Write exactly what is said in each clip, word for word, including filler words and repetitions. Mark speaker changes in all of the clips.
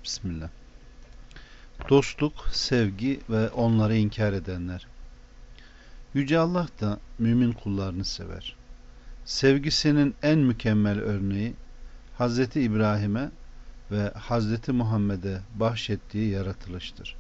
Speaker 1: Bismillah. Dostluk, sevgi ve onları inkar edenler. Yüce Allah da mümin kullarını sever. Sevgisinin en mükemmel örneği Hazreti İbrahim'e ve Hazreti Muhammed'e bahşettiği yaratılıştır.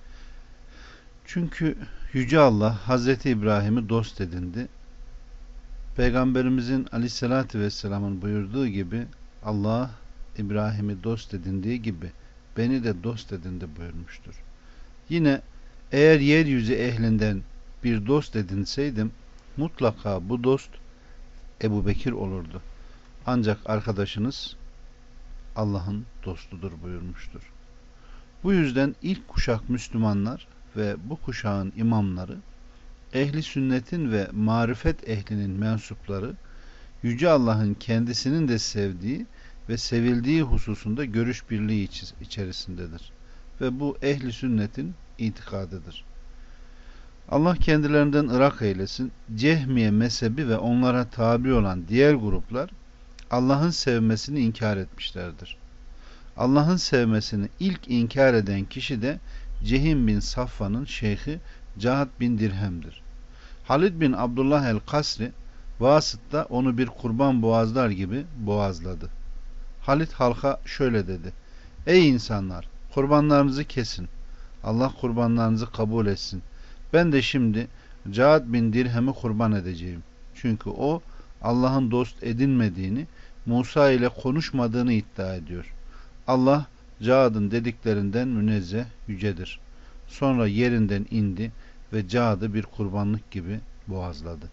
Speaker 1: Çünkü Yüce Allah Hazreti İbrahim'i dost edindi. Peygamberimizin Aleyhisselatü Vesselam'ın buyurduğu gibi Allah İbrahim'i dost edindiği gibi beni de dost edindi buyurmuştur. Yine eğer yeryüzü ehlinden bir dost edinseydim mutlaka bu dost Ebu Bekir olurdu. Ancak arkadaşınız Allah'ın dostudur buyurmuştur. Bu yüzden ilk kuşak Müslümanlar ve bu kuşağın imamları, ehli sünnetin ve marifet ehlinin mensupları, Yüce Allah'ın kendisinin de sevdiği ve sevildiği hususunda görüş birliği içerisindedir. Ve bu ehli sünnetin itikadıdır. Allah kendilerinden ırak eylesin. Cehmiye mezhebi ve onlara tabi olan diğer gruplar Allah'ın sevmesini inkar etmişlerdir. Allah'ın sevmesini ilk inkar eden kişi de Cehim bin Safvan'ın şeyhi Cahd bin Dirhem'dir. Halid bin Abdullah el-Kasri Vasıt'ta onu bir kurban boğazlar gibi boğazladı. Halid halka şöyle dedi: Ey insanlar, kurbanlarınızı kesin. Allah kurbanlarınızı kabul etsin. Ben de şimdi Cahd bin Dirhem'i kurban edeceğim. Çünkü o Allah'ın dost edinmediğini, Musa ile konuşmadığını iddia ediyor. Allah Cahad'ın dediklerinden münezzeh, yücedir. Sonra yerinden indi ve Cahad'ı bir kurbanlık gibi boğazladı.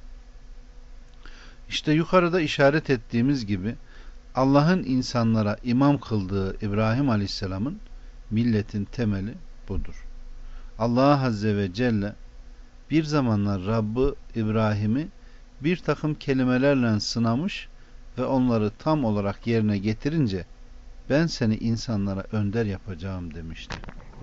Speaker 1: İşte yukarıda işaret ettiğimiz gibi Allah'ın insanlara imam kıldığı İbrahim Aleyhisselam'ın milletin temeli budur. Allah Azze ve Celle bir zamanlar Rabbı İbrahim'i bir takım kelimelerle sınamış ve onları tam olarak yerine getirince ben seni insanlara önder yapacağım demişti.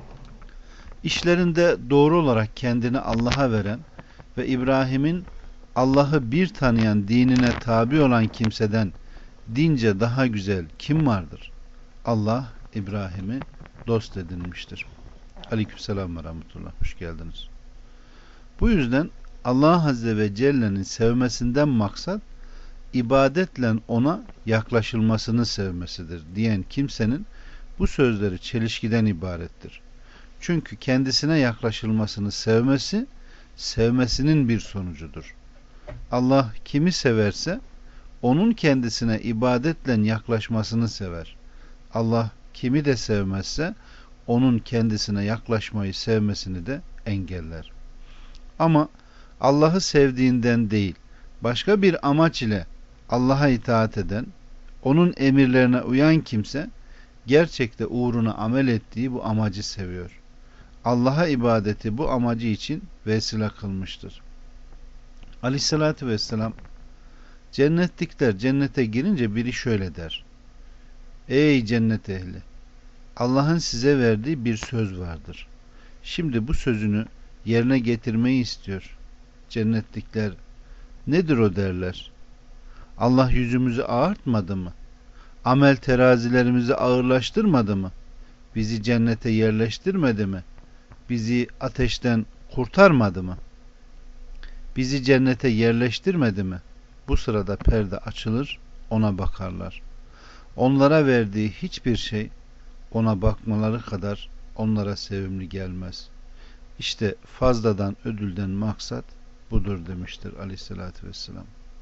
Speaker 1: İşlerinde doğru olarak kendini Allah'a veren ve İbrahim'in Allah'ı bir tanıyan dinine tabi olan kimseden dince daha güzel kim vardır? Allah İbrahim'i dost edinmiştir. Aleykümselam ve rahmetullah. Hoş geldiniz. Bu yüzden Allah Azze ve Celle'nin sevmesinden maksat ibadetle ona yaklaşılmasını sevmesidir diyen kimsenin bu sözleri çelişkiden ibarettir. Çünkü kendisine yaklaşılmasını sevmesi, sevmesinin bir sonucudur. Allah kimi severse onun kendisine ibadetle yaklaşmasını sever. Allah kimi de sevmezse onun kendisine yaklaşmayı sevmesini de engeller. Ama Allah'ı sevdiğinden değil, başka bir amaç ile Allah'a itaat eden, onun emirlerine uyan kimse gerçekte uğruna amel ettiği bu amacı seviyor. Allah'a ibadeti bu amacı için vesile kılmıştır. Aleyhissalatü vesselam cennetlikler cennete girince biri şöyle der: Ey cennet ehli! Allah'ın size verdiği bir söz vardır. Şimdi bu sözünü yerine getirmeyi istiyor. Cennetlikler nedir o derler. Allah yüzümüzü ağartmadı mı? Amel terazilerimizi ağırlaştırmadı mı? Bizi cennete yerleştirmedi mi? Bizi ateşten kurtarmadı mı? Bizi cennete yerleştirmedi mi? Bu sırada perde açılır, ona bakarlar. Onlara verdiği hiçbir şey ona bakmaları kadar onlara sevimli gelmez. İşte fazladan ödülden maksat budur demiştir Aleyhisselatü Vesselam.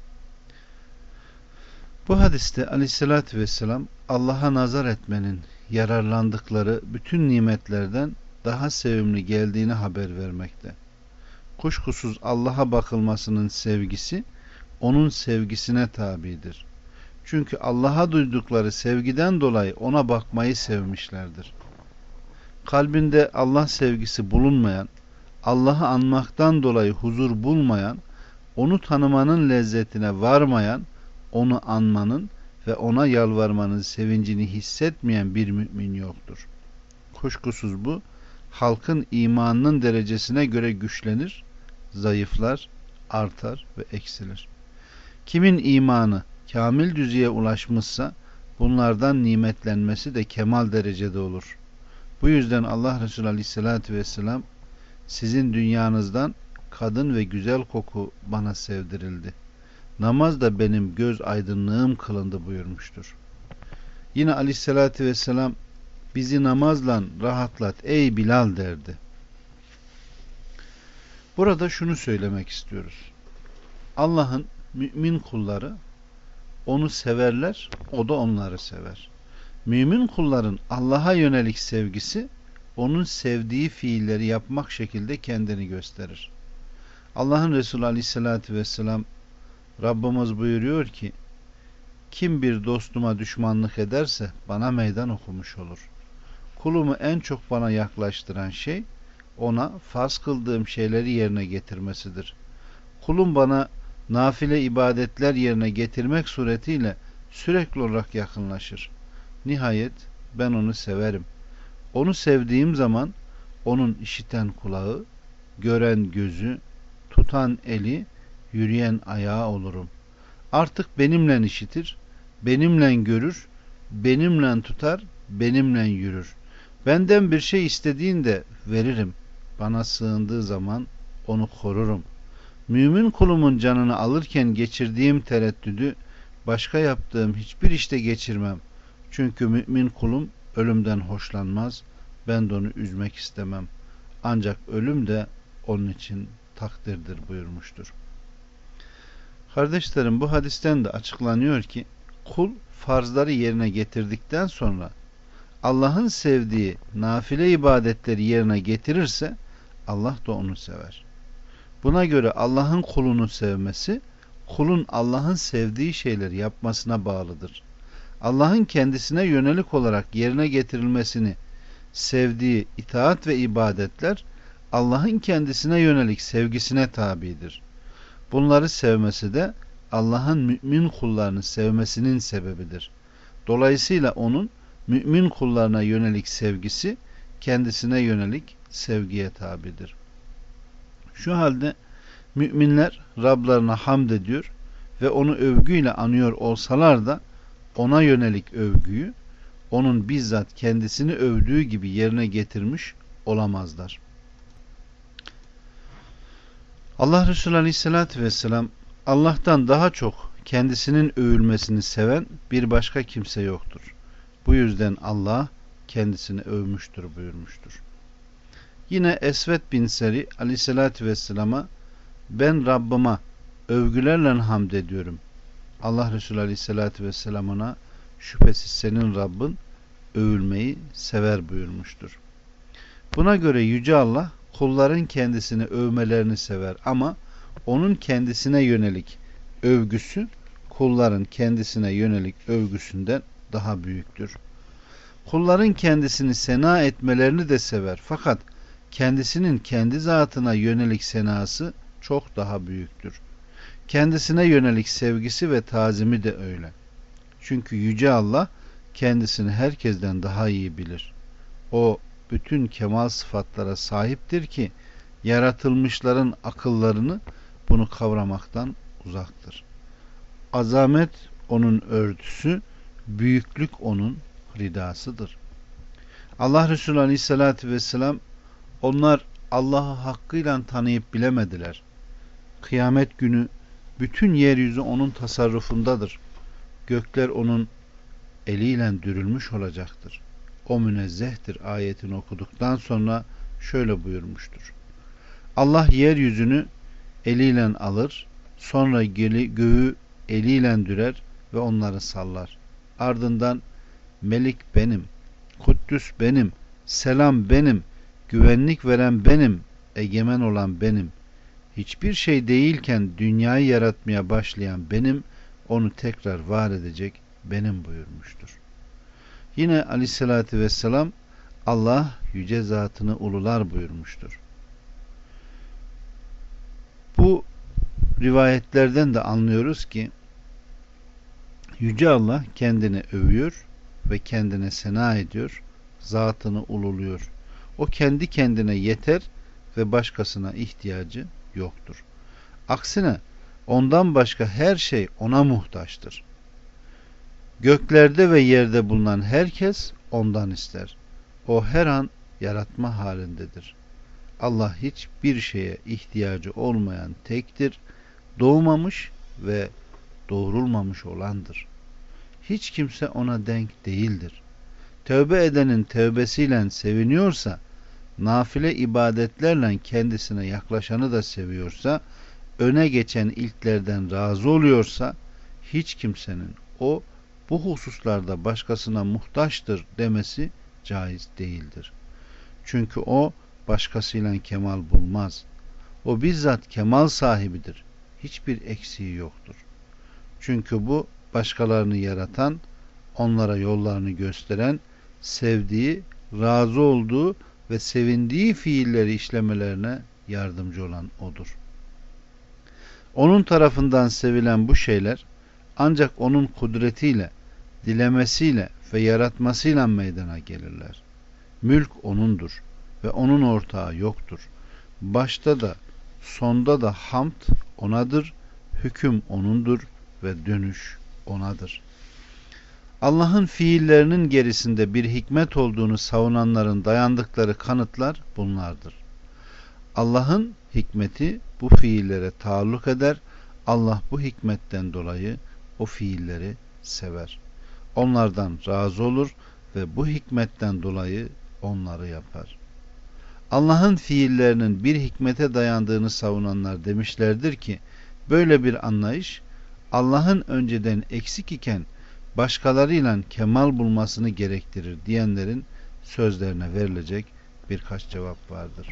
Speaker 1: Bu hadiste Aleyhisselatü Vesselam Allah'a nazar etmenin yararlandıkları bütün nimetlerden daha sevimli geldiğini haber vermekte. Kuşkusuz Allah'a bakılmasının sevgisi onun sevgisine tabidir. Çünkü Allah'a duydukları sevgiden dolayı ona bakmayı sevmişlerdir. Kalbinde Allah sevgisi bulunmayan, Allah'ı anmaktan dolayı huzur bulmayan, onu tanımanın lezzetine varmayan, onu anmanın ve ona yalvarmanın sevincini hissetmeyen bir mümin yoktur. Kuşkusuz bu, halkın imanının derecesine göre güçlenir, zayıflar, artar ve eksilir. Kimin imanı kamil düzeye ulaşmışsa bunlardan nimetlenmesi de kemal derecede olur. Bu yüzden Allah Resulü Aleyhisselatü Vesselam sizin dünyanızdan kadın ve güzel koku bana sevdirildi. Namaz da benim göz aydınlığım kılındı buyurmuştur. Yine Aleyhisselatü Vesselam bizi namazla rahatlat ey Bilal derdi. Burada şunu söylemek istiyoruz. Allah'ın mümin kulları onu severler, o da onları sever. Mümin kulların Allah'a yönelik sevgisi onun sevdiği fiilleri yapmak şekilde kendini gösterir. Allah'ın Resulü Aleyhisselatü Vesselam Rabbimiz buyuruyor ki kim bir dostuma düşmanlık ederse bana meydan okumuş olur. Kulumu en çok bana yaklaştıran şey ona farz kıldığım şeyleri yerine getirmesidir. Kulum bana nafile ibadetler yerine getirmek suretiyle sürekli olarak yakınlaşır. Nihayet ben onu severim. Onu sevdiğim zaman onun işiten kulağı, gören gözü, tutan eli, yürüyen ayağı olurum. Artık benimle işitir, benimle görür, benimle tutar, benimle yürür. Benden bir şey istediğinde veririm. Bana sığındığı zaman onu korurum. Mümin kulumun canını alırken geçirdiğim tereddüdü başka yaptığım hiçbir işte geçirmem. Çünkü mümin kulum ölümden hoşlanmaz. Ben de onu üzmek istemem. Ancak ölüm de onun için takdirdir buyurmuştur. Kardeşlerim, bu hadisten de açıklanıyor ki kul farzları yerine getirdikten sonra Allah'ın sevdiği nafile ibadetleri yerine getirirse Allah da onu sever. Buna göre Allah'ın kulunu sevmesi kulun Allah'ın sevdiği şeyleri yapmasına bağlıdır. Allah'ın kendisine yönelik olarak yerine getirilmesini sevdiği itaat ve ibadetler Allah'ın kendisine yönelik sevgisine tabidir. Bunları sevmesi de Allah'ın mümin kullarını sevmesinin sebebidir. Dolayısıyla onun mümin kullarına yönelik sevgisi kendisine yönelik sevgiye tabidir. Şu halde müminler Rablarına hamd ediyor ve onu övgüyle anıyor olsalar da ona yönelik övgüyü onun bizzat kendisini övdüğü gibi yerine getirmiş olamazlar. Allah Resulü Aleyhisselatü Vesselam Allah'tan daha çok kendisinin övülmesini seven bir başka kimse yoktur. Bu yüzden Allah kendisini övmüştür buyurmuştur. Yine Esved bin Seri Aleyhisselatü Vesselam'a ben Rabbıma övgülerle hamd ediyorum. Allah Resulü Aleyhisselatü Vesselam ona şüphesiz senin Rabbin övülmeyi sever buyurmuştur. Buna göre Yüce Allah kulların kendisini övmelerini sever ama onun kendisine yönelik övgüsü kulların kendisine yönelik övgüsünden daha büyüktür. Kulların kendisini sena etmelerini de sever fakat kendisinin kendi zatına yönelik senası çok daha büyüktür. Kendisine yönelik sevgisi ve tazimi de öyle. Çünkü Yüce Allah kendisini herkesten daha iyi bilir. O bütün kemal sıfatlara sahiptir ki yaratılmışların akıllarını bunu kavramaktan uzaktır. Azamet onun örtüsü, büyüklük onun ridasıdır. Allah Resulü Aleyhisselatü Vesselam onlar Allah'ı hakkıyla tanıyıp bilemediler. Kıyamet günü bütün yeryüzü onun tasarrufundadır. Gökler onun eliyle dürülmüş olacaktır. O münezzehtir ayetini okuduktan sonra şöyle buyurmuştur. Allah yeryüzünü eliyle alır, sonra göğü eliyle dürer ve onları sallar. Ardından Melik benim, Kuddüs benim, Selam benim, güvenlik veren benim, egemen olan benim. Hiçbir şey değilken dünyayı yaratmaya başlayan benim, onu tekrar var edecek benim buyurmuştur. Yine Aleyhisselatü Vesselam Allah yüce zatını ulular buyurmuştur. Bu rivayetlerden de anlıyoruz ki Yüce Allah kendini övüyor ve kendine sena ediyor, zatını ululuyor. O kendi kendine yeter ve başkasına ihtiyacı yoktur. Aksine ondan başka her şey ona muhtaçtır. Göklerde ve yerde bulunan herkes ondan ister. O her an yaratma halindedir. Allah hiçbir şeye ihtiyacı olmayan tektir, doğmamış ve doğrulmamış olandır. Hiç kimse ona denk değildir. Tövbe edenin tövbesiyle seviniyorsa, nafile ibadetlerle kendisine yaklaşanı da seviyorsa, öne geçen ilklerden razı oluyorsa, hiç kimsenin o bu hususlarda başkasına muhtaçtır demesi caiz değildir. Çünkü o başkasıyla kemal bulmaz. O bizzat kemal sahibidir. Hiçbir eksiği yoktur. Çünkü bu başkalarını yaratan, onlara yollarını gösteren, sevdiği, razı olduğu ve sevindiği fiilleri işlemelerine yardımcı olan odur. Onun tarafından sevilen bu şeyler ancak onun kudretiyle, dilemesiyle ve yaratmasıyla meydana gelirler. Mülk onundur ve onun ortağı yoktur. Başta da sonda da hamd onadır, hüküm onundur ve dönüş onadır. Allah'ın fiillerinin gerisinde bir hikmet olduğunu savunanların dayandıkları kanıtlar bunlardır. Allah'ın hikmeti bu fiillere taalluk eder. Allah bu hikmetten dolayı o fiilleri sever. Onlardan razı olur ve bu hikmetten dolayı onları yapar. Allah'ın fiillerinin bir hikmete dayandığını savunanlar demişlerdir ki, böyle bir anlayış Allah'ın önceden eksik iken başkalarıyla kemal bulmasını gerektirir diyenlerin sözlerine verilecek birkaç cevap vardır.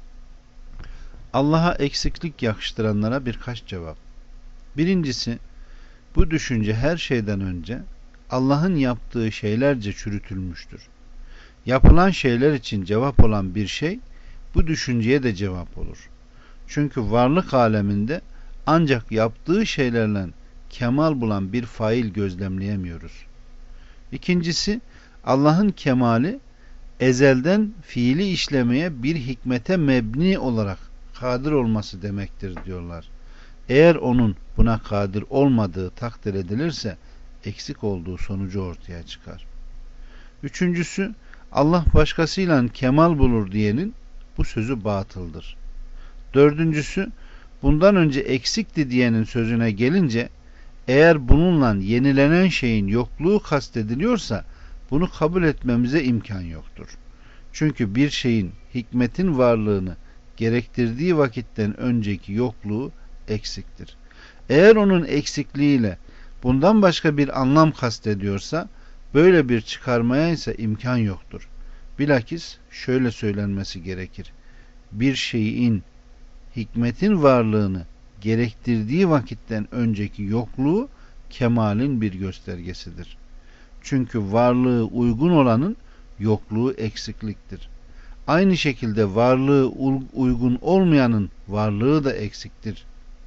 Speaker 1: Allah'a eksiklik yakıştıranlara birkaç cevap. Birincisi, bu düşünce her şeyden önce Allah'ın yaptığı şeylerce çürütülmüştür. Yapılan şeyler için cevap olan bir şey bu düşünceye de cevap olur. Çünkü varlık aleminde ancak yaptığı şeylerle kemal bulan bir fail gözlemleyemiyoruz. İkincisi, Allah'ın kemali ezelden fiili işlemeye bir hikmete mebni olarak kadir olması demektir diyorlar. Eğer onun buna kadir olmadığı takdir edilirse eksik olduğu sonucu ortaya çıkar. Üçüncüsü, Allah başkasıyla kemal bulur diyenin bu sözü batıldır. Dördüncüsü, bundan önce eksikti diyenin sözüne gelince, eğer bununla yenilenen şeyin yokluğu kastediliyorsa bunu kabul etmemize imkan yoktur. Çünkü bir şeyin hikmetin varlığını gerektirdiği vakitten önceki yokluğu eksiktir. Eğer onun eksikliğiyle bundan başka bir anlam kastediyorsa, böyle bir çıkarmaya ise imkan yoktur. Bilakis şöyle söylenmesi gerekir: bir şeyin hikmetin varlığını gerektirdiği vakitten önceki yokluğu kemalin bir göstergesidir. Çünkü varlığı uygun olanın yokluğu eksikliktir. Aynı şekilde varlığı uygun olmayanın varlığı da eksiktir.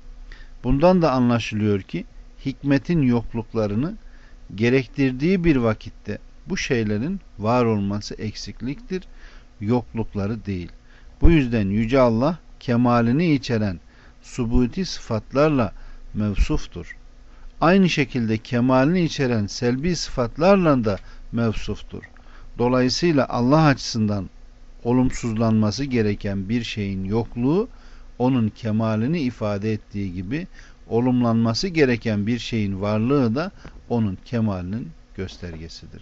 Speaker 1: Bundan da anlaşılıyor ki hikmetin yokluklarını gerektirdiği bir vakitte bu şeylerin var olması eksikliktir, yoklukları değil. Bu yüzden Yüce Allah kemalini içeren subuti sıfatlarla mevsuftur. Aynı şekilde kemalini içeren selbi sıfatlarla da mevsuftur. Dolayısıyla Allah açısından olumsuzlanması gereken bir şeyin yokluğu onun kemalini ifade ettiği gibi olumlanması gereken bir şeyin varlığı da onun kemalinin göstergesidir.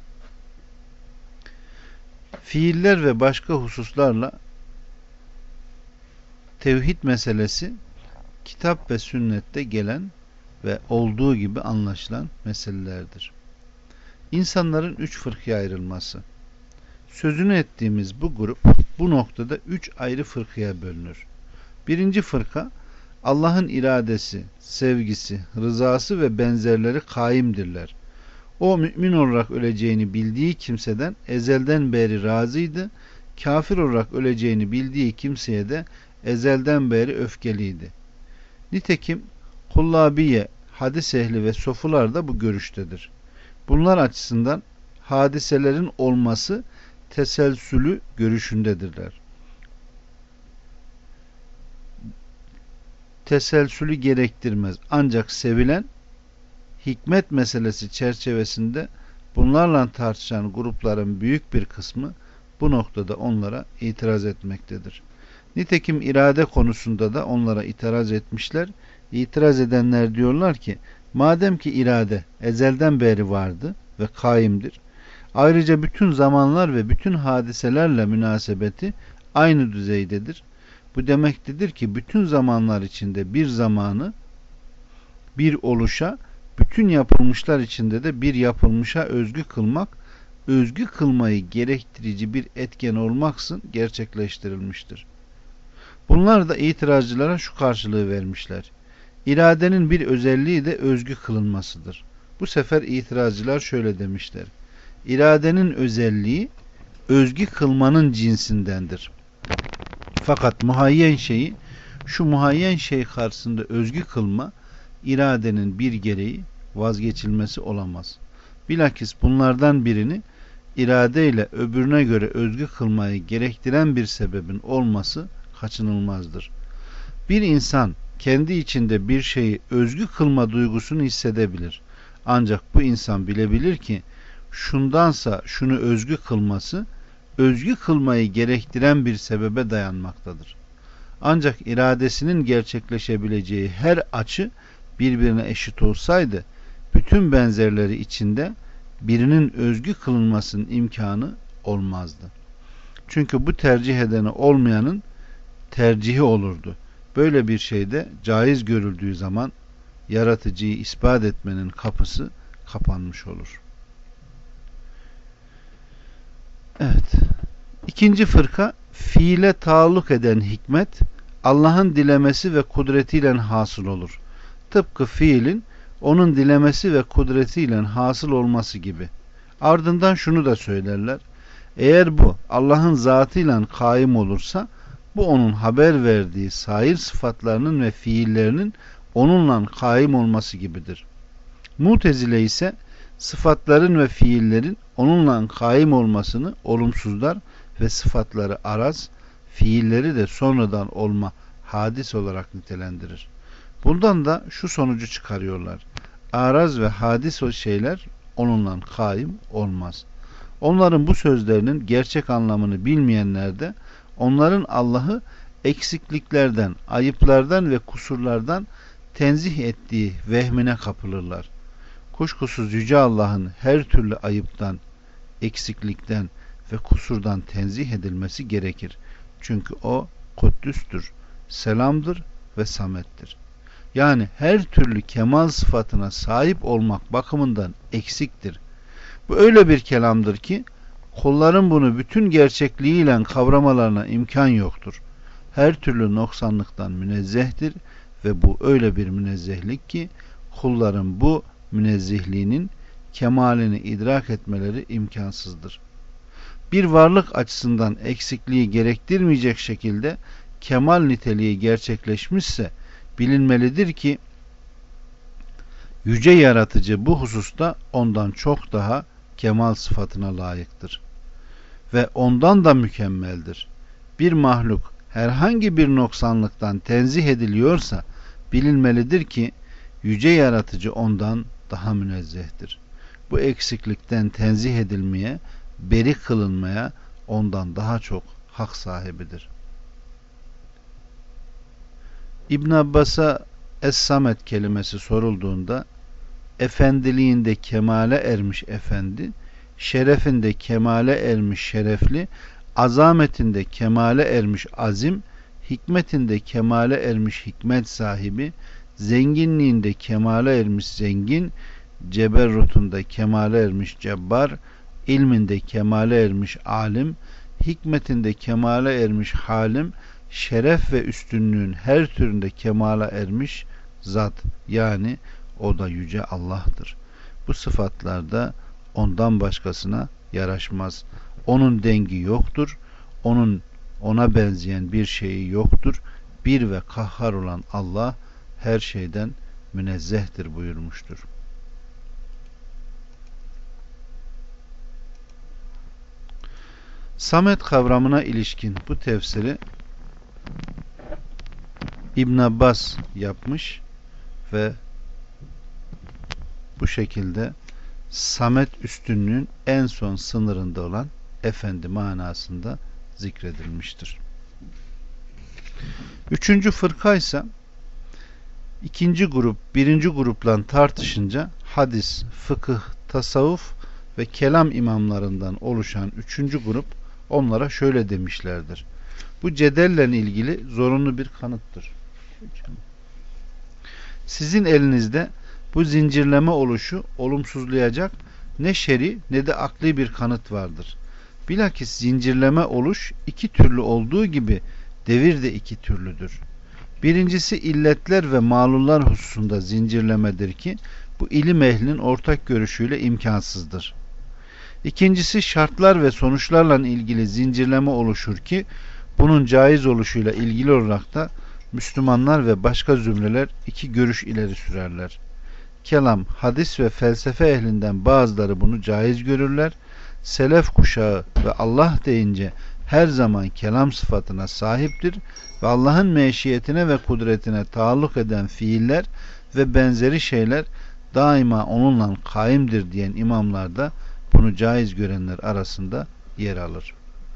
Speaker 1: Fiiller ve başka hususlarla tevhid meselesi kitap ve sünnette gelen ve olduğu gibi anlaşılan meselelerdir. İnsanların üç fırkaya ayrılması. Sözünü ettiğimiz bu grup bu noktada üç ayrı fırkaya bölünür. Birinci fırka, Allah'ın iradesi, sevgisi, rızası ve benzerleri kaimdirler. O mümin olarak öleceğini bildiği kimseden ezelden beri razıydı, kafir olarak öleceğini bildiği kimseye de ezelden beri öfkeliydi. Nitekim Kullabiye, hadis ehli ve sofular da bu görüştedir. Bunlar açısından hadiselerin olması teselsülü görüşündedirler. Teselsülü gerektirmez. Ancak sevilen hikmet meselesi çerçevesinde bunlarla tartışan grupların büyük bir kısmı bu noktada onlara itiraz etmektedir. Nitekim irade konusunda da onlara itiraz etmişler. İtiraz edenler diyorlar ki, madem ki irade ezelden beri vardı ve kaimdir, ayrıca bütün zamanlar ve bütün hadiselerle münasebeti aynı düzeydedir. Bu demektedir ki bütün zamanlar içinde bir zamanı, bir oluşa, bütün yapılmışlar içinde de bir yapılmışa özgü kılmak, özgü kılmayı gerektirici bir etken olmaksın gerçekleştirilmiştir. Bunlar da itirazcılara şu karşılığı vermişler: İradenin bir özelliği de özgü kılınmasıdır. Bu sefer itirazcılar şöyle demişler: İradenin özelliği özgü kılmanın cinsindendir. Fakat muhayyen şeyi şu muhayyen şey karşısında özgü kılma iradenin bir gereği, vazgeçilmesi olamaz. Bilakis bunlardan birini iradeyle öbürüne göre özgü kılmayı gerektiren bir sebebin olması kaçınılmazdır. Bir insan kendi içinde bir şeyi özgü kılma duygusunu hissedebilir. Ancak bu insan bilebilir ki şundansa şunu özgü kılması, özgü kılmayı gerektiren bir sebebe dayanmaktadır. Ancak iradesinin gerçekleşebileceği her açı birbirine eşit olsaydı, bütün benzerleri içinde birinin özgü kılınmasının imkanı olmazdı. Çünkü bu tercih edeni olmayanın tercihi olurdu. Böyle bir şeyde caiz görüldüğü zaman yaratıcıyı ispat etmenin kapısı kapanmış olur. Evet. İkinci fırka, fiile taalluk eden hikmet Allah'ın dilemesi ve kudretiyle hasıl olur. Tıpkı fiilin onun dilemesi ve kudretiyle hasıl olması gibi. Ardından şunu da söylerler: eğer bu Allah'ın zatıyla kaim olursa, bu onun haber verdiği sair sıfatlarının ve fiillerinin onunla kaim olması gibidir. Mutezile ise sıfatların ve fiillerin onunla kaim olmasını olumsuzlar ve sıfatları araz, fiilleri de sonradan olma hadis olarak nitelendirir. Bundan da şu sonucu çıkarıyorlar: araz ve hadis o şeyler onunla kaim olmaz. Onların bu sözlerinin gerçek anlamını bilmeyenler de onların Allah'ı eksikliklerden, ayıplardan ve kusurlardan tenzih ettiği vehmine kapılırlar. Kuşkusuz Yüce Allah'ın her türlü ayıptan, eksiklikten ve kusurdan tenzih edilmesi gerekir. Çünkü o kuddüstür, selamdır ve samettir. Yani her türlü kemal sıfatına sahip olmak bakımından eksiktir. Bu öyle bir kelamdır ki kulların bunu bütün gerçekliğiyle kavramalarına imkan yoktur. Her türlü noksanlıktan münezzehtir ve bu öyle bir münezzehlik ki kulların bu münezzehliğinin kemalini idrak etmeleri imkansızdır. Bir varlık açısından eksikliği gerektirmeyecek şekilde kemal niteliği gerçekleşmişse bilinmelidir ki yüce yaratıcı bu hususta ondan çok daha kemal sıfatına layıktır ve ondan da mükemmeldir. Bir mahluk herhangi bir noksanlıktan tenzih ediliyorsa bilinmelidir ki yüce yaratıcı ondan daha münezzehtir. Bu eksiklikten tenzih edilmeye, beri kılınmaya ondan daha çok hak sahibidir. İbn Abbas'a Es-Samet kelimesi sorulduğunda, efendiliğinde kemale ermiş efendi, şerefinde kemale ermiş şerefli, azametinde kemale ermiş azim, hikmetinde kemale ermiş hikmet sahibi, zenginliğinde kemale ermiş zengin, ceberrutunda kemale ermiş cebbar, ilminde kemale ermiş alim, hikmetinde kemale ermiş halim, şeref ve üstünlüğün her türünde kemale ermiş zat, yani o da yüce Allah'tır. Bu sıfatlarda ondan başkasına yaraşmaz. Onun dengi yoktur. Onun ona benzeyen bir şeyi yoktur. Bir ve kahhar olan Allah her şeyden münezzehtir buyurmuştur. Samet kavramına ilişkin bu tefsiri İbn Abbas yapmış ve bu şekilde Samet üstünlüğün en son sınırında olan efendi manasında zikredilmiştir. Üçüncü fırka ise ikinci grup birinci grupla tartışınca hadis, fıkıh, tasavvuf ve kelam imamlarından oluşan üçüncü grup onlara şöyle demişlerdir. Bu cedelle ilgili zorunlu bir kanıttır. Sizin elinizde bu zincirleme oluşu olumsuzlayacak ne şer'i ne de akli bir kanıt vardır. Bilakis zincirleme oluş iki türlü olduğu gibi devir de iki türlüdür. Birincisi illetler ve malullar hususunda zincirlemedir ki bu ilim ehlinin ortak görüşüyle imkansızdır. İkincisi şartlar ve sonuçlarla ilgili zincirleme oluşur ki bunun caiz oluşuyla ilgili olarak da Müslümanlar ve başka zümreler iki görüş ileri sürerler. Kelam, hadis ve felsefe ehlinden bazıları bunu caiz görürler. Selef kuşağı ve Allah deyince her zaman kelam sıfatına sahiptir ve Allah'ın meşiyetine ve kudretine taalluk eden fiiller ve benzeri şeyler daima onunla kaimdir diyen imamlar da bunu caiz görenler arasında yer alır.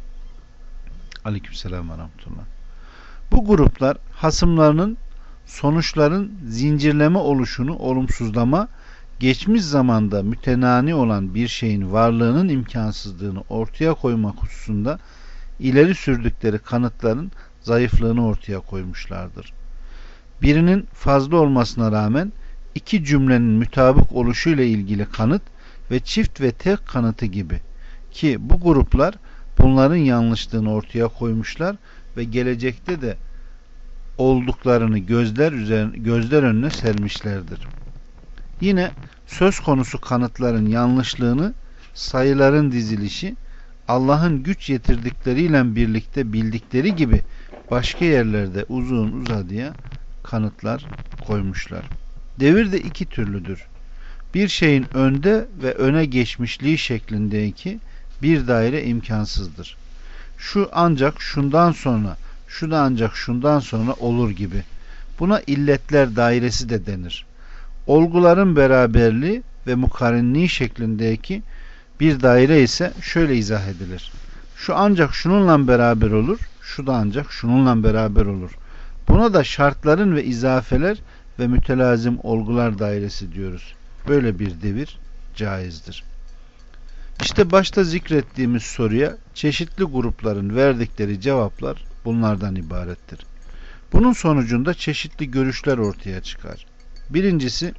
Speaker 1: Aleykümselam ve rahmetullah. Bu gruplar hasımlarının sonuçların zincirleme oluşunu olumsuzlama, geçmiş zamanda mütenani olan bir şeyin varlığının imkansızlığını ortaya koymak hususunda ileri sürdükleri kanıtların zayıflığını ortaya koymuşlardır. Birinin fazla olmasına rağmen iki cümlenin mütabık oluşuyla ilgili kanıt ve çift ve tek kanıtı gibi ki bu gruplar bunların yanlışlığını ortaya koymuşlar ve gelecekte de olduklarını gözler üzerine, gözler önüne sermişlerdir. Yine söz konusu kanıtların yanlışlığını sayıların dizilişi Allah'ın güç yetirdikleriyle birlikte bildikleri gibi başka yerlerde uzun uzadıya kanıtlar koymuşlar. Devir de iki türlüdür. Bir şeyin önde ve öne geçmişliği şeklindeki bir daire imkansızdır. Şu ancak şundan sonra, şu da ancak şundan sonra olur gibi. Buna illetler dairesi de denir. Olguların beraberliği ve mukarinliği şeklindeki bir daire ise şöyle izah edilir. Şu ancak şununla beraber olur, şu da ancak şununla beraber olur. Buna da şartların ve izafeler ve mütelazim olgular dairesi diyoruz. Böyle bir devir caizdir. İşte başta zikrettiğimiz soruya çeşitli grupların verdikleri cevaplar bunlardan ibarettir. Bunun sonucunda çeşitli görüşler ortaya çıkar. Birincisi,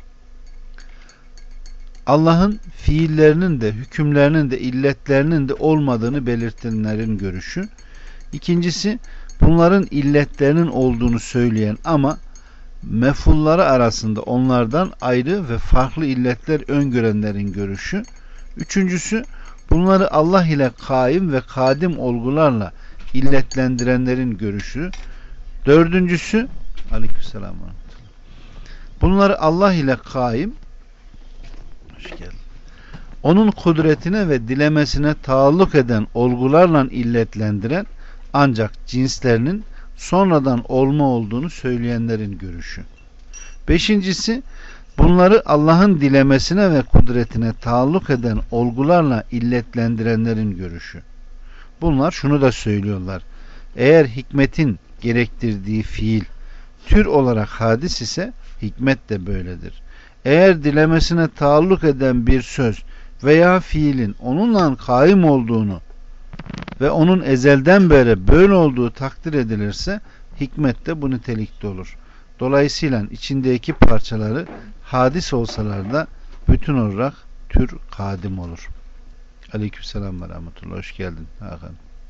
Speaker 1: Allah'ın fiillerinin de hükümlerinin de illetlerinin de olmadığını belirtenlerin görüşü. İkincisi, bunların illetlerinin olduğunu söyleyen ama mefulları arasında onlardan ayrı ve farklı illetler öngörenlerin görüşü. Üçüncüsü, bunları Allah ile kaim ve kadim olgularla illetlendirenlerin görüşü. Dördüncüsü, aleykümselam, bunları Allah ile kaim, hoş geldin, onun kudretine ve dilemesine taalluk eden olgularla illetlendiren ancak cinslerinin sonradan olma olduğunu söyleyenlerin görüşü. Beşincisi, bunları Allah'ın dilemesine ve kudretine taalluk eden olgularla illetlendirenlerin görüşü. Bunlar şunu da söylüyorlar. Eğer hikmetin gerektirdiği fiil tür olarak hadis ise hikmet de böyledir. Eğer dilemesine taalluk eden bir söz veya fiilin onunla kaim olduğunu ve onun ezelden beri böyle olduğu takdir edilirse hikmet de bu nitelikte olur. Dolayısıyla içindeki parçaları hadis olsalar da bütün olarak tür kadim olur. Aleykümselam ve rahmetullah. Hoş geldin Hakan.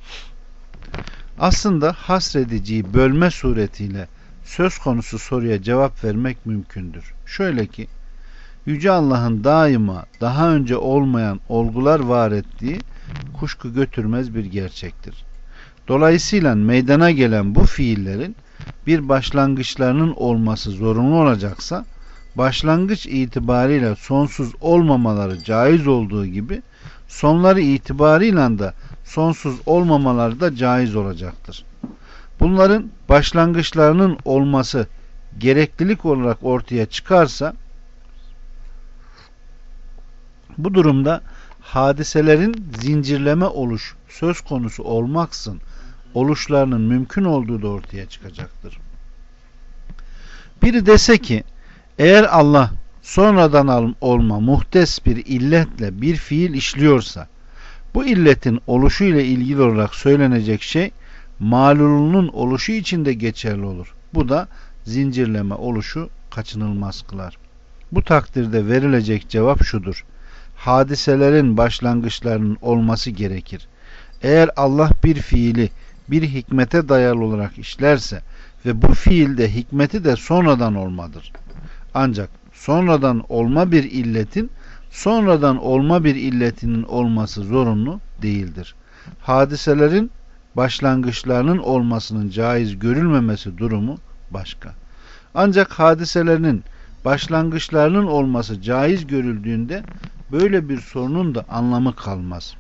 Speaker 1: Aslında hasrediciyi bölme suretiyle söz konusu soruya cevap vermek mümkündür. Şöyle ki, Yüce Allah'ın daima daha önce olmayan olgular var ettiği kuşku götürmez bir gerçektir. Dolayısıyla meydana gelen bu fiillerin bir başlangıçlarının olması zorunlu olacaksa, başlangıç itibariyle sonsuz olmamaları caiz olduğu gibi, sonları itibarıyla da sonsuz olmamaları da caiz olacaktır. Bunların başlangıçlarının olması gereklilik olarak ortaya çıkarsa, bu durumda hadiselerin zincirleme oluş söz konusu olmaksın oluşlarının mümkün olduğu da ortaya çıkacaktır. Biri dese ki eğer Allah sonradan olma muhtes bir illetle bir fiil işliyorsa bu illetin oluşu ile ilgili olarak söylenecek şey malulunun oluşu için de geçerli olur. Bu da zincirleme oluşu kaçınılmaz kılar. Bu takdirde verilecek cevap şudur: hadiselerin başlangıçlarının olması gerekir. Eğer Allah bir fiili bir hikmete dayalı olarak işlerse ve bu fiilde hikmeti de sonradan olmadır. Ancak sonradan olma bir illetin sonradan olma bir illetinin olması zorunlu değildir. Hadiselerin başlangıçlarının olmasının caiz görülmemesi durumu başka. Ancak hadiselerin başlangıçlarının olması caiz görüldüğünde böyle bir sorunun da anlamı kalmaz.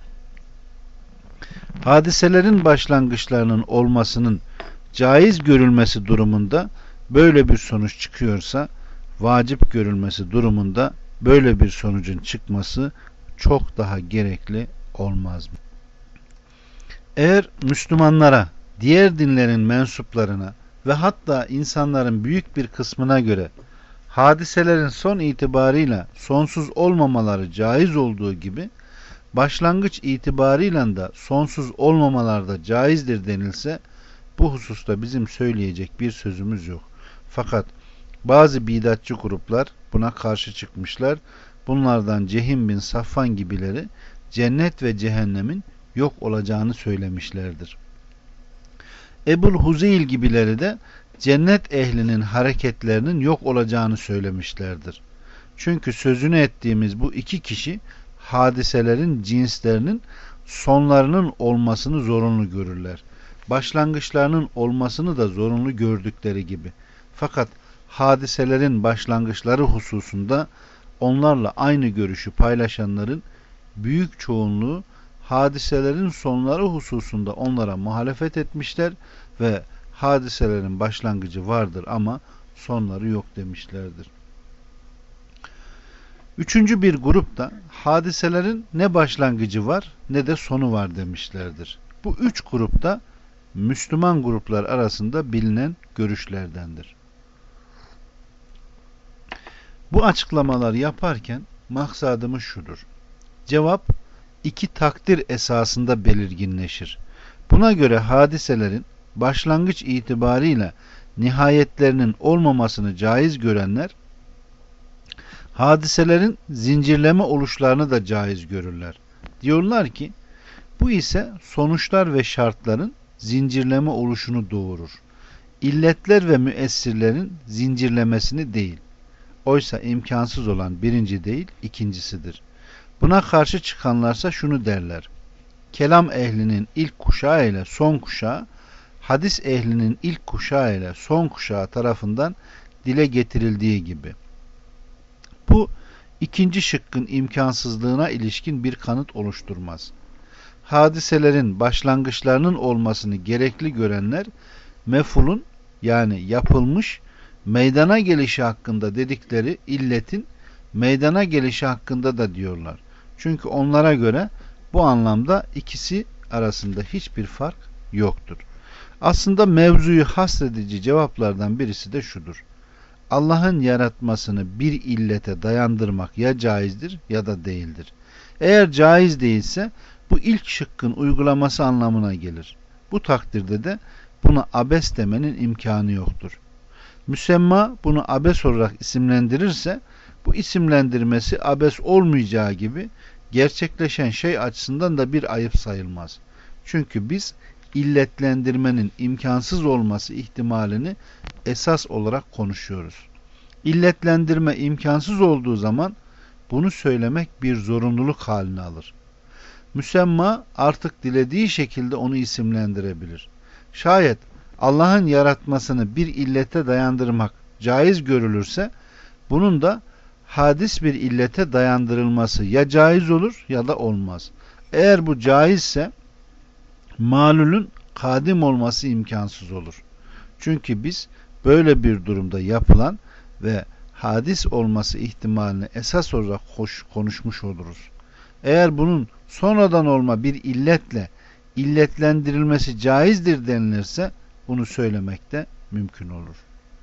Speaker 1: Hadiselerin başlangıçlarının olmasının caiz görülmesi durumunda böyle bir sonuç çıkıyorsa, vacip görülmesi durumunda böyle bir sonucun çıkması çok daha gerekli olmaz mı? Eğer Müslümanlara, diğer dinlerin mensuplarına ve hatta insanların büyük bir kısmına göre hadiselerin son itibarıyla sonsuz olmamaları caiz olduğu gibi başlangıç itibarıyla da sonsuz olmamalar da caizdir denilse bu hususta bizim söyleyecek bir sözümüz yok. Fakat bazı bidatçı gruplar buna karşı çıkmışlar. Bunlardan Cehim bin Safvan gibileri cennet ve cehennemin yok olacağını söylemişlerdir. Ebul Huzeyl gibileri de cennet ehlinin hareketlerinin yok olacağını söylemişlerdir. Çünkü sözünü ettiğimiz bu iki kişi hadiselerin cinslerinin sonlarının olmasını zorunlu görürler. Başlangıçlarının olmasını da zorunlu gördükleri gibi. Fakat hadiselerin başlangıçları hususunda onlarla aynı görüşü paylaşanların büyük çoğunluğu hadiselerin sonları hususunda onlara muhalefet etmişler ve hadiselerin başlangıcı vardır ama sonları yok demişlerdir. Üçüncü bir grup da hadiselerin ne başlangıcı var ne de sonu var demişlerdir. Bu üç grup da Müslüman gruplar arasında bilinen görüşlerdendir. Bu açıklamaları yaparken maksadımız şudur: cevap iki takdir esasında belirginleşir. Buna göre hadiselerin başlangıç itibarıyla nihayetlerinin olmamasını caiz görenler, hadiselerin zincirleme oluşlarını da caiz görürler. Diyorlar ki, bu ise sonuçlar ve şartların zincirleme oluşunu doğurur. İlletler ve müessirlerin zincirlemesini değil. Oysa imkansız olan birinci değil, ikincisidir. Buna karşı çıkanlarsa şunu derler: kelam ehlinin ilk kuşağı ile son kuşağı, hadis ehlinin ilk kuşağı ile son kuşağı tarafından dile getirildiği gibi. Bu ikinci şıkkın imkansızlığına ilişkin bir kanıt oluşturmaz. Hadiselerin başlangıçlarının olmasını gerekli görenler, mef'ulun yani yapılmış meydana gelişi hakkında dedikleri illetin meydana gelişi hakkında da diyorlar. Çünkü onlara göre bu anlamda ikisi arasında hiçbir fark yoktur. Aslında mevzuyu hasredici cevaplardan birisi de şudur: Allah'ın yaratmasını bir illete dayandırmak ya caizdir ya da değildir. Eğer caiz değilse bu ilk şıkkın uygulaması anlamına gelir. Bu takdirde de buna abes demenin imkanı yoktur. Müsemma bunu abes olarak isimlendirirse bu isimlendirmesi abes olmayacağı gibi gerçekleşen şey açısından da bir ayıp sayılmaz. Çünkü biz illetlendirmenin imkansız olması ihtimalini esas olarak konuşuyoruz. İlletlendirme imkansız olduğu zaman bunu söylemek bir zorunluluk haline alır. Müsemma artık dilediği şekilde onu isimlendirebilir. Şayet Allah'ın yaratmasını bir illete dayandırmak caiz görülürse bunun da hadis bir illete dayandırılması ya caiz olur ya da olmaz. Eğer bu caizse malulün kadim olması imkansız olur. Çünkü biz böyle bir durumda yapılan ve hadis olması ihtimalini esas olarak hoş konuşmuş oluruz. Eğer bunun sonradan olma bir illetle illetlendirilmesi caizdir denilirse bunu söylemek de mümkün olur.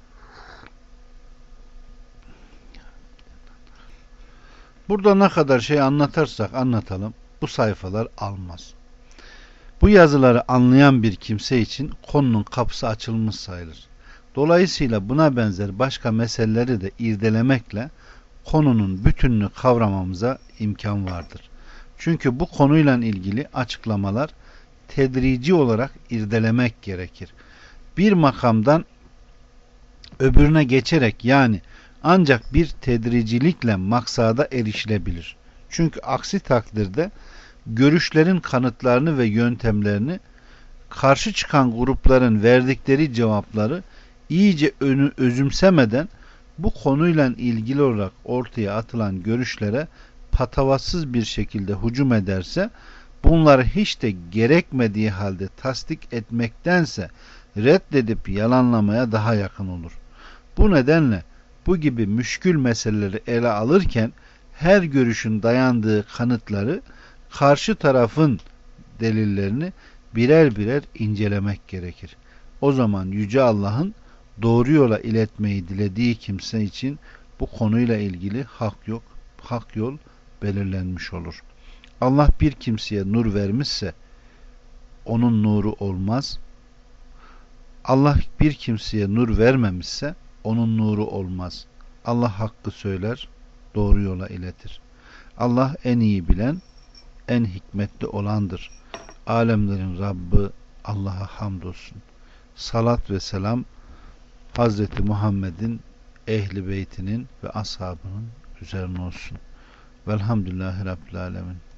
Speaker 1: Burada ne kadar şey anlatırsak anlatalım bu sayfalar almaz. Bu yazıları anlayan bir kimse için konunun kapısı açılmış sayılır. Dolayısıyla buna benzer başka meseleleri de irdelemekle konunun bütününü kavramamıza imkan vardır. Çünkü bu konuyla ilgili açıklamalar tedrici olarak irdelemek gerekir. Bir makamdan öbürüne geçerek yani ancak bir tedricilikle maksada erişilebilir. Çünkü aksi takdirde görüşlerin kanıtlarını ve yöntemlerini, karşı çıkan grupların verdikleri cevapları iyice önü özümsemeden bu konuyla ilgili olarak ortaya atılan görüşlere patavatsız bir şekilde hücum ederse, bunları hiç de gerekmediği halde tasdik etmektense reddedip yalanlamaya daha yakın olur. Bu nedenle bu gibi müşkül meseleleri ele alırken her görüşün dayandığı kanıtları, karşı tarafın delillerini birer birer incelemek gerekir. O zaman Yüce Allah'ın doğru yola iletmeyi dilediği kimse için bu konuyla ilgili hak yok, hak yol belirlenmiş olur. Allah bir kimseye nur vermişse onun nuru olmaz. Allah bir kimseye nur vermemişse onun nuru olmaz. Allah hakkı söyler, doğru yola iletir. Allah en iyi bilen, en hikmetli olandır. Alemlerin Rabbi Allah'a hamdolsun. Salat ve selam Hazreti Muhammed'in, ehli beytinin ve ashabının üzerine olsun. Velhamdülillahi Rabbil Alemin.